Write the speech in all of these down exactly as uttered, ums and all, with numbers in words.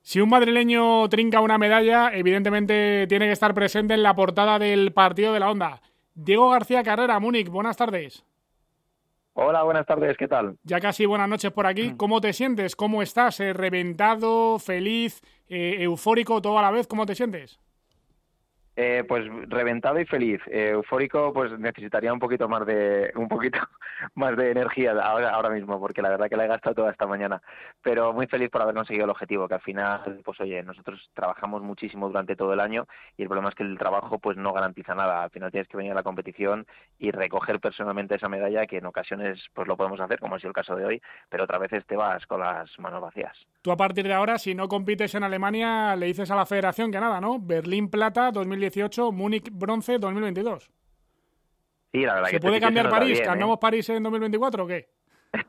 Si un madrileño trinca una medalla, evidentemente tiene que estar presente en la portada del partido de la Onda. Diego García Carrera, Múnich, buenas tardes. Hola, buenas tardes, ¿qué tal? Ya casi buenas noches por aquí. ¿Cómo te sientes? ¿Cómo estás? Eh, ¿Reventado, feliz, eh, eufórico, todo a la vez? ¿Cómo te sientes? Eh, pues reventado y feliz. Eh, eufórico, pues necesitaría un poquito más de un poquito más de energía ahora, ahora mismo, porque la verdad que la he gastado toda esta mañana. Pero muy feliz por haber conseguido el objetivo, que al final, pues oye, nosotros trabajamos muchísimo durante todo el año y el problema es que el trabajo pues no garantiza nada. Al final tienes que venir a la competición y recoger personalmente esa medalla, que en ocasiones pues lo podemos hacer, como ha sido el caso de hoy, pero otras veces te vas con las manos vacías. Tú a partir de ahora, si no compites en Alemania, le dices a la federación que nada, ¿no? Berlín plata dos mil dieciocho, Múnich bronce dos mil veintidós. Sí, la verdad que ¿Se este puede sitio se cambiar nos da París? bien, ¿eh? ¿Ganamos París en dos mil veinticuatro o qué?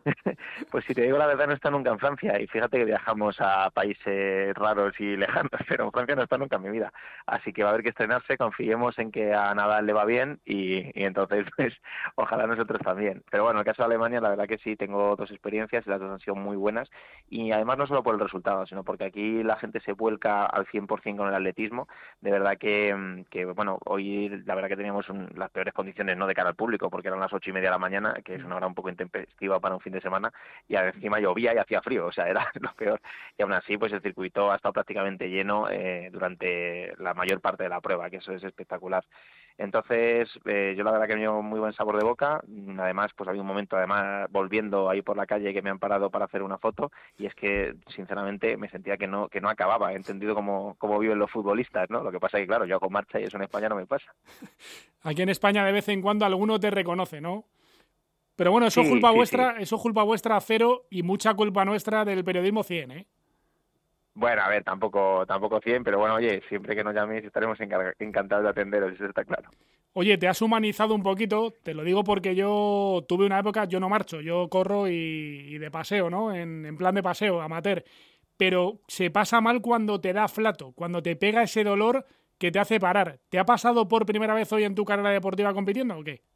Pues si te digo la verdad, no está nunca en Francia. Y fíjate que viajamos a países raros y lejanos, pero en Francia no está nunca en mi vida. Así que va a haber que estrenarse, confiemos en que a Nadal le va bien y, y entonces, pues, ojalá nosotros también. Pero bueno, en el caso de Alemania, la verdad que sí, tengo dos experiencias y las dos han sido muy buenas. Y además no solo por el resultado, sino porque aquí la gente se vuelca al cien por ciento con el atletismo. De verdad que, que bueno, hoy la verdad que teníamos un, las peores condiciones, no de cara al público, porque eran las ocho y media de la mañana, que es una hora un poco intempestiva para un fin de semana, y encima llovía y hacía frío, o sea, era lo peor. Y aún así, pues el circuito ha estado prácticamente lleno eh, durante la mayor parte de la prueba, que eso es espectacular. Entonces, eh, yo la verdad que me llevo muy buen sabor de boca. Además, pues había un momento, además, volviendo ahí por la calle, que me han parado para hacer una foto, y es que, sinceramente, me sentía que no que no acababa. He entendido cómo, cómo viven los futbolistas, ¿no? Lo que pasa es que, claro, yo hago marcha y eso en España no me pasa. Aquí en España de vez en cuando alguno te reconoce, ¿no? Pero bueno, eso es Sí, culpa sí, sí. vuestra, eso es culpa vuestra cero y mucha culpa nuestra del periodismo cien, ¿eh? Bueno, a ver, tampoco tampoco cien, pero bueno, oye, siempre que nos llaméis estaremos encar- encantados de atenderos, eso está claro. Oye, te has humanizado un poquito, te lo digo porque yo tuve una época, yo no marcho, yo corro y, y de paseo, ¿no? En, en plan de paseo, amateur. Pero se pasa mal cuando te da flato, cuando te pega ese dolor que te hace parar. ¿Te ha pasado por primera vez hoy en tu carrera deportiva compitiendo o qué?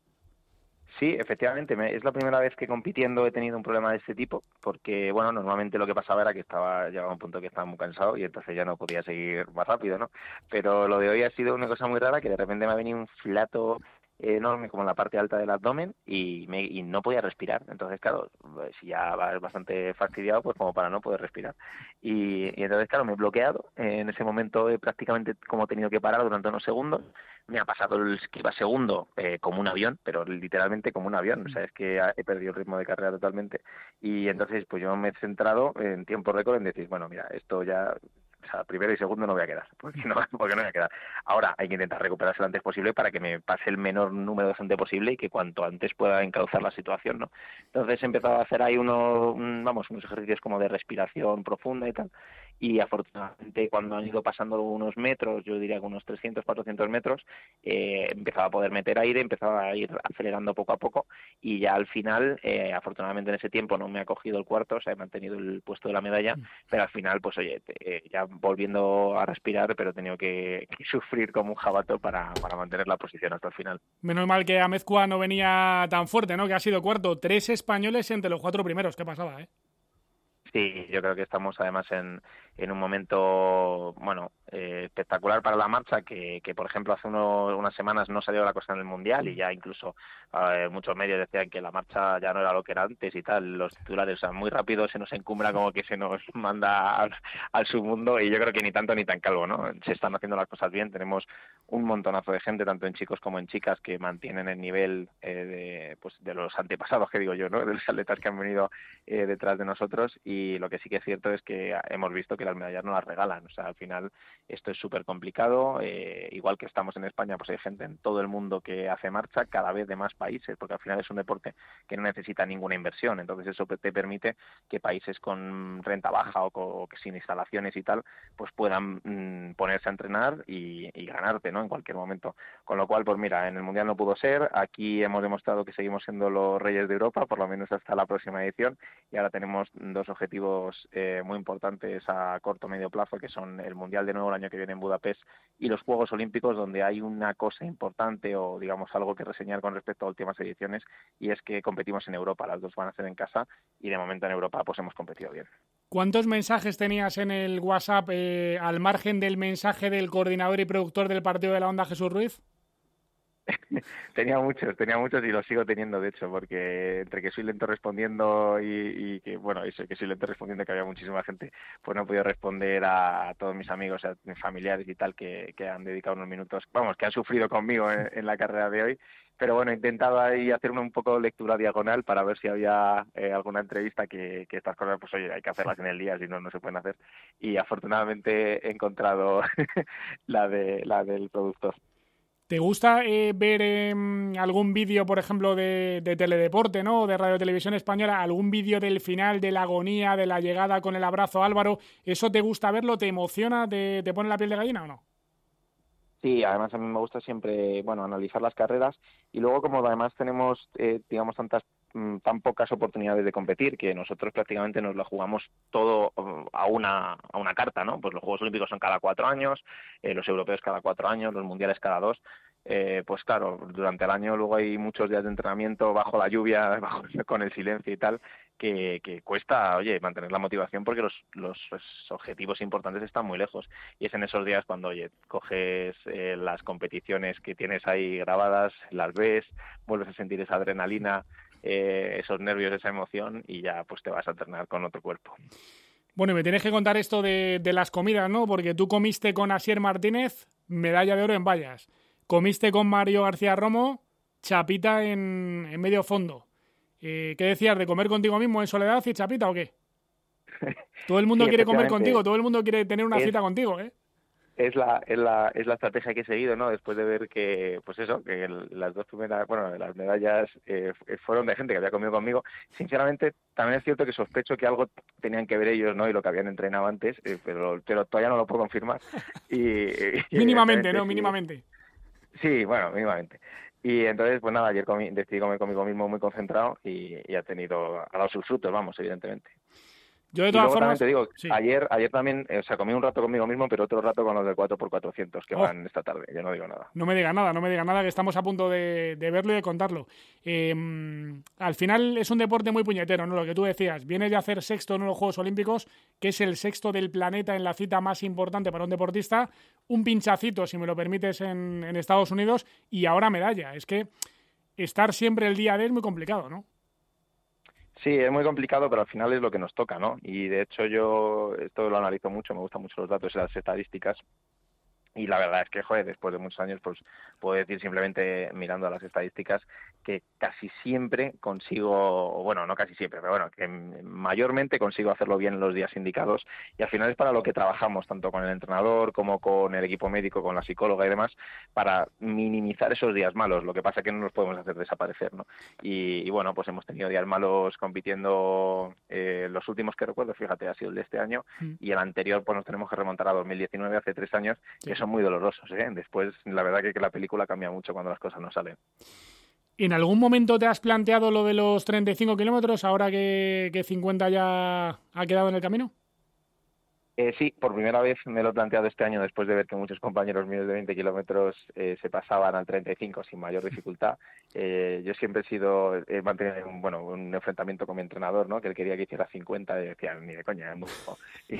Sí, efectivamente, me- es la primera vez que compitiendo he tenido un problema de este tipo, porque, bueno, normalmente lo que pasaba era que estaba, llegaba a un punto que estaba muy cansado y entonces ya no podía seguir más rápido, ¿no? Pero lo de hoy ha sido una cosa muy rara, que de repente me ha venido un flato enorme como en la parte alta del abdomen y, me, y no podía respirar. Entonces, claro, pues, si ya vas bastante fastidiado, pues como para no poder respirar. Y, y entonces, claro, me he bloqueado. En ese momento he prácticamente como tenido que parar durante unos segundos. Me ha pasado el que iba segundo eh, como un avión, pero literalmente como un avión. O sea, es que he perdido el ritmo de carrera totalmente. Y entonces, pues yo me he centrado en tiempo récord en decir, bueno, mira, esto ya, o sea, primero y segundo no voy a quedar, porque no, porque no voy a quedar. Ahora hay que intentar recuperarse lo antes posible para que me pase el menor número de gente posible y que cuanto antes pueda encauzar la situación, ¿no? Entonces he empezado a hacer ahí unos, vamos, unos ejercicios como de respiración profunda y tal. Y afortunadamente cuando han ido pasando unos metros, yo diría que unos trescientos, cuatrocientos metros, eh, empezaba a poder meter aire, empezaba a ir acelerando poco a poco y ya al final, eh, afortunadamente en ese tiempo no me ha cogido el cuarto, o sea, he mantenido el puesto de la medalla, pero al final, pues oye, te, eh, ya volviendo a respirar, pero he tenido que, que sufrir como un jabato para, para mantener la posición hasta el final. Menos mal que Amezcua no venía tan fuerte, ¿no? Que ha sido cuarto. Tres españoles entre los cuatro primeros. ¿Qué pasaba, eh? Sí, yo creo que estamos además en, en un momento, bueno, eh, espectacular para la marcha, que, que por ejemplo hace uno- unas semanas no salió la cosa en el Mundial y ya incluso eh, muchos medios decían que la marcha ya no era lo que era antes y tal, los titulares, o sea, muy rápido se nos encumbra como que se nos manda al, al submundo y yo creo que ni tanto ni tan calvo, ¿no? Se están haciendo las cosas bien, tenemos un montonazo de gente, tanto en chicos como en chicas, que mantienen el nivel eh, de, pues, de los antepasados, que digo yo, ¿no? De los atletas que han venido eh, detrás de nosotros y lo que sí que es cierto es que hemos visto que las medallas no las regalan, o sea, al final esto es súper complicado, eh, igual que estamos en España, pues hay gente en todo el mundo que hace marcha, cada vez de más países, porque al final es un deporte que no necesita ninguna inversión, entonces eso te permite que países con renta baja o, con, o que sin instalaciones y tal, pues puedan mmm, ponerse a entrenar y, y ganarte, ¿no? En cualquier momento. Con lo cual, pues mira, en el Mundial no pudo ser, aquí hemos demostrado que seguimos siendo los reyes de Europa, por lo menos hasta la próxima edición, y ahora tenemos dos objetivos eh, muy importantes a corto o medio plazo, que son el Mundial de nuevo el año que viene en Budapest y los Juegos Olímpicos, donde hay una cosa importante o digamos algo que reseñar con respecto a últimas ediciones, y es que competimos en Europa, las dos van a ser en casa y de momento en Europa pues hemos competido bien. ¿Cuántos mensajes tenías en el WhatsApp eh, al margen del mensaje del coordinador y productor del partido de la Onda, Jesús Ruiz? Tenía muchos, tenía muchos y los sigo teniendo, de hecho, porque entre que soy lento respondiendo y, y que, bueno, eso, que soy lento respondiendo, que había muchísima gente, pues no he podido responder a, a todos mis amigos, a mis familiares y tal, que, que han dedicado unos minutos, vamos, que han sufrido conmigo en, en la carrera de hoy. Pero bueno, he intentado ahí hacer una un poco lectura diagonal para ver si había eh, alguna entrevista que, que estas cosas, pues oye, hay que hacerlas en el día, si no, no se pueden hacer. Y afortunadamente he encontrado la de la del productor. ¿Te gusta eh, ver eh, algún vídeo, por ejemplo, de, de Teledeporte, ¿no? O de Radio Televisión Española, algún vídeo del final, de la agonía, de la llegada con el abrazo a Álvaro? ¿Eso te gusta verlo? ¿Te emociona? ¿Te, te pone la piel de gallina o no? Sí, además a mí me gusta siempre, bueno, analizar las carreras y luego como además tenemos, eh, digamos, tantas mm, tan pocas oportunidades de competir que nosotros prácticamente nos lo jugamos todo uh, a una a una carta, ¿no? Pues los Juegos Olímpicos son cada cuatro años, eh, los europeos cada cuatro años, los mundiales cada dos. Eh, pues claro, durante el año luego hay muchos días de entrenamiento bajo la lluvia, bajo, con el silencio y tal, que, que cuesta, oye, mantener la motivación porque los, los objetivos importantes están muy lejos. Y es en esos días cuando, oye, coges eh, las competiciones que tienes ahí grabadas, las ves, vuelves a sentir esa adrenalina, eh, esos nervios, esa emoción y ya pues te vas a entrenar con otro cuerpo. Bueno, y me tienes que contar esto de, de las comidas, ¿no? Porque tú comiste con Asier Martínez, medalla de oro en vallas. Comiste con Mario García Romo, chapita en, en medio fondo. Eh, ¿Qué decías, de comer contigo mismo en soledad y chapita o qué? Todo el mundo Sí, quiere comer contigo, todo el mundo quiere tener una es, cita contigo, ¿eh? Es la, es la es la estrategia que he seguido, ¿no? Después de ver que, pues eso, que el, las dos primeras, bueno, las medallas eh, fueron de gente que había comido conmigo. Sinceramente, también es cierto que sospecho que algo tenían que ver ellos, ¿no? Y lo que habían entrenado antes, eh, pero, pero todavía no lo puedo confirmar. Y, y Mínimamente, ¿no? sí, Mínimamente. sí, bueno, mínimamente. Y entonces, pues nada, ayer comí, decidí comer conmigo mismo muy concentrado y, y ha tenido, ha dado sus frutos, vamos, evidentemente. Yo de Y todas luego también formas, te digo, sí. ayer ayer también, eh, o sea, comí un rato conmigo mismo, pero otro rato con los del cuatro por cuatrocientos que Oh, van esta tarde, yo no digo nada. no me diga nada, no me diga nada, que estamos a punto de, de verlo y de contarlo. Eh, al final es un deporte muy puñetero, ¿no? Lo que tú decías, vienes de hacer sexto en los Juegos Olímpicos, que es el sexto del planeta en la cita más importante para un deportista, un pinchacito, si me lo permites, en, en Estados Unidos, y ahora medalla. Es que estar siempre el día de es muy complicado, ¿no? Sí, es muy complicado, pero al final es lo que nos toca, ¿no? Y de hecho yo esto lo analizo mucho, me gustan mucho los datos y las estadísticas. Y la verdad es que, joder, después de muchos años, pues puedo decir simplemente mirando a las estadísticas que casi siempre consigo, bueno, no casi siempre, pero bueno, que mayormente consigo hacerlo bien en los días indicados y al final es para lo que trabajamos, tanto con el entrenador como con el equipo médico, con la psicóloga y demás, para minimizar esos días malos. Lo que pasa es que no los podemos hacer desaparecer, ¿no? Y, y bueno, pues hemos tenido días malos compitiendo, eh, los últimos que recuerdo, fíjate, ha sido el de este año mm. y el anterior, pues nos tenemos que remontar a dos mil diecinueve, hace tres años, sí. que son muy dolorosos, ¿eh? Después, la verdad que, que la película cambia mucho cuando las cosas no salen. ¿En algún momento te has planteado lo de los treinta y cinco kilómetros ahora que, que cincuenta ya ha quedado en el camino? Eh, sí, por primera vez me lo he planteado este año después de ver que muchos compañeros míos de veinte kilómetros eh, se pasaban al treinta y cinco sin mayor dificultad. Eh, yo siempre he sido, he mantenido un, bueno, un enfrentamiento con mi entrenador, ¿no? Que él quería que hiciera cincuenta y decía, ni de coña, es muy poco.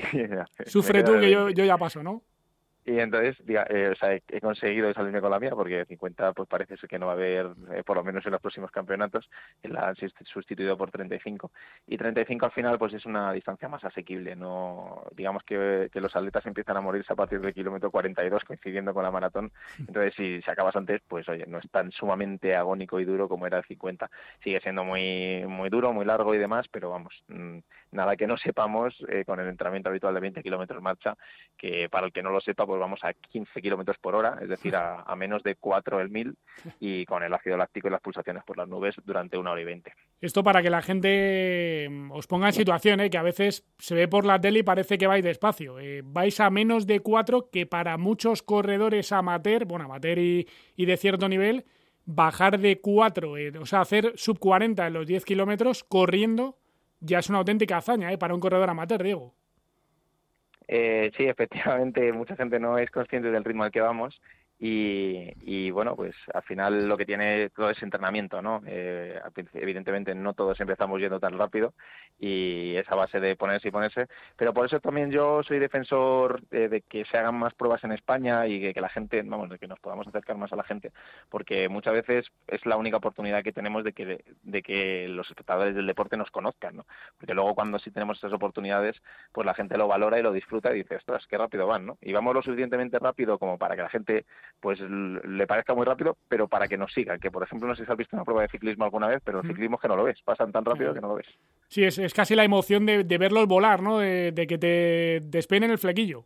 Sufre tú que yo, yo ya paso, ¿no? Y entonces, diga, eh, o sea, he, he conseguido salirme con la mía porque cincuenta pues parece ser que no va a haber, eh, por lo menos en los próximos campeonatos, la han sustituido por treinta y cinco. Y treinta y cinco al final pues es una distancia más asequible. No, digamos que, que los atletas empiezan a morirse a partir del kilómetro cuarenta y dos coincidiendo con la maratón. Entonces si, si acabas antes, pues oye, no es tan sumamente agónico y duro como era el cincuenta. Sigue siendo muy muy duro, muy largo y demás, pero vamos, mmm, nada que no sepamos eh, con el entrenamiento habitual de veinte kilómetros marcha, que para el que no lo sepa, pues vamos a quince kilómetros por hora, es decir, a, a menos de cuatro el mil y con el ácido láctico y las pulsaciones por las nubes durante una hora y veinte. Esto para que la gente os ponga en situación, ¿eh? Que a veces se ve por la tele y parece que vais despacio. Eh, vais a menos de cuatro, que para muchos corredores amateur, bueno, amateur y, y de cierto nivel, bajar de cuatro, eh, o sea, hacer sub cuarenta en los diez kilómetros corriendo, ya es una auténtica hazaña, ¿eh? Para un corredor amateur, Diego. Eh, sí, efectivamente, mucha gente no es consciente del ritmo al que vamos Y, y bueno, pues al final lo que tiene todo es entrenamiento, ¿no? Eh, evidentemente no todos empezamos yendo tan rápido y esa base de ponerse y ponerse, pero por eso también yo soy defensor eh, de que se hagan más pruebas en España y que, que la gente, vamos, de que nos podamos acercar más a la gente, porque muchas veces es la única oportunidad que tenemos de que, de que los espectadores del deporte nos conozcan, ¿no? Porque luego cuando sí tenemos esas oportunidades, pues la gente lo valora y lo disfruta y dice, ostras, qué rápido van, ¿no? Y vamos lo suficientemente rápido como para que la gente pues le parezca muy rápido, pero para que nos sigan, que por ejemplo no sé si has visto una prueba de ciclismo alguna vez, pero el ciclismo es que no lo ves, pasan tan rápido que no lo ves. Sí, es, es casi la emoción de, de verlos volar, ¿no? De, de que te despeinen el flequillo.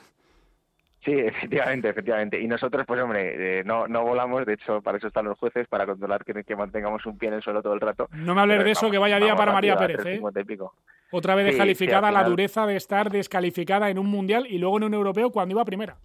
Sí, efectivamente, efectivamente. Y nosotros, pues hombre, eh, no, no volamos, de hecho, para eso están los jueces, para controlar que, que mantengamos un pie en el suelo todo el rato. No me hables Pero de eso, vamos, que vaya día para María rápido, Pérez, ¿eh? Y pico. Otra vez Sí, descalificada, sí, la final... dureza de estar descalificada en un mundial y luego en un europeo cuando iba primera.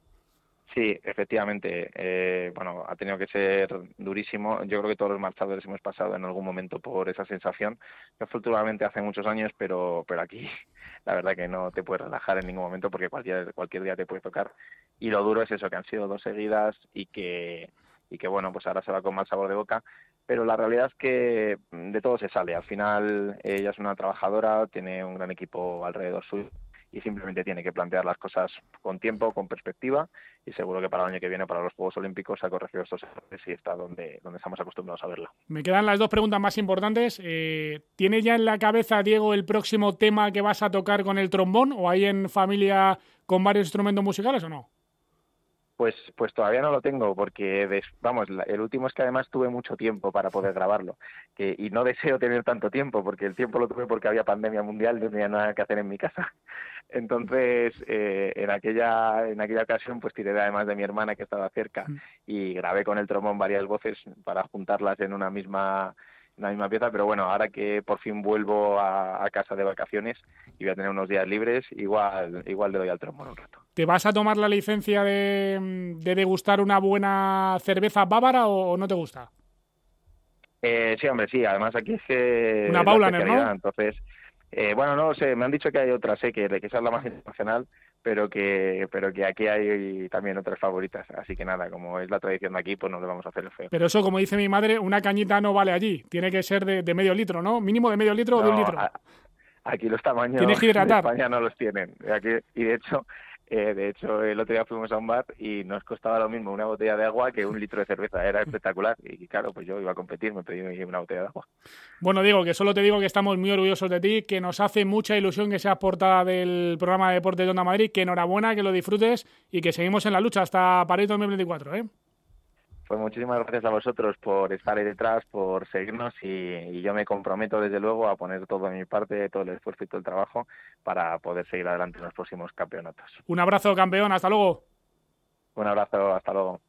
Sí, efectivamente. Eh, bueno, ha tenido que ser durísimo. Yo creo que todos los marchadores hemos pasado en algún momento por esa sensación, que afortunadamente hace muchos años, pero pero aquí la verdad que no te puedes relajar en ningún momento porque cualquier cualquier día te puede tocar. Y lo duro es eso, que han sido dos seguidas y que y que bueno, pues ahora se va con mal sabor de boca. Pero la realidad es que de todo se sale. Al final ella es una trabajadora, tiene un gran equipo alrededor suyo y simplemente tiene que plantear las cosas con tiempo, con perspectiva, y seguro que para el año que viene, para los Juegos Olímpicos, se ha corregido estos errores y está donde, donde estamos acostumbrados a verlo. Me quedan las dos preguntas más importantes. Eh, ¿Tiene ya en la cabeza, Diego, el próximo tema que vas a tocar con el trombón o hay en familia con varios instrumentos musicales o no? Pues, pues todavía no lo tengo porque, des, vamos, la, el último es que además tuve mucho tiempo para poder grabarlo que, y no deseo tener tanto tiempo porque el tiempo lo tuve porque había pandemia mundial, no tenía nada que hacer en mi casa. Entonces, eh, en aquella en aquella ocasión, pues tiré además de mi hermana que estaba cerca y grabé con el trombón varias voces para juntarlas en una misma una misma pieza, pero bueno, ahora que por fin vuelvo a, a casa de vacaciones y voy a tener unos días libres, igual igual le doy al trombón un rato. ¿Te vas a tomar la licencia de, de degustar una buena cerveza bávara o no te gusta? Eh, sí, hombre, sí. Además aquí es que... Una Paulaner, ¿no? Entonces, eh, bueno, no sé, me han dicho que hay otras, eh, que, que esa es la más internacional, pero que pero que aquí hay también otras favoritas. Así que nada, como es la tradición de aquí, pues no le vamos a hacer el feo. Pero eso, como dice mi madre, una cañita no vale allí. Tiene que ser de, de medio litro, ¿no? Mínimo de medio litro no, o de un litro. A, aquí los tamaños Tienes que hidratar. de España no los tienen. Aquí, y de hecho... Eh, de hecho, el otro día fuimos a un bar y nos costaba lo mismo una botella de agua que un litro de cerveza. Era espectacular. Y claro, pues yo iba a competir, me pedí una botella de agua. Bueno, Diego, que solo te digo que estamos muy orgullosos de ti, que nos hace mucha ilusión que seas portada del programa de Deportes de Onda Madrid, que enhorabuena, que lo disfrutes y que seguimos en la lucha hasta París dos mil veinticuatro, ¿eh? Pues muchísimas gracias a vosotros por estar ahí detrás, por seguirnos y, y yo me comprometo desde luego a poner todo de mi parte, todo el esfuerzo y todo el trabajo para poder seguir adelante en los próximos campeonatos. Un abrazo, campeón, hasta luego. Un abrazo, hasta luego.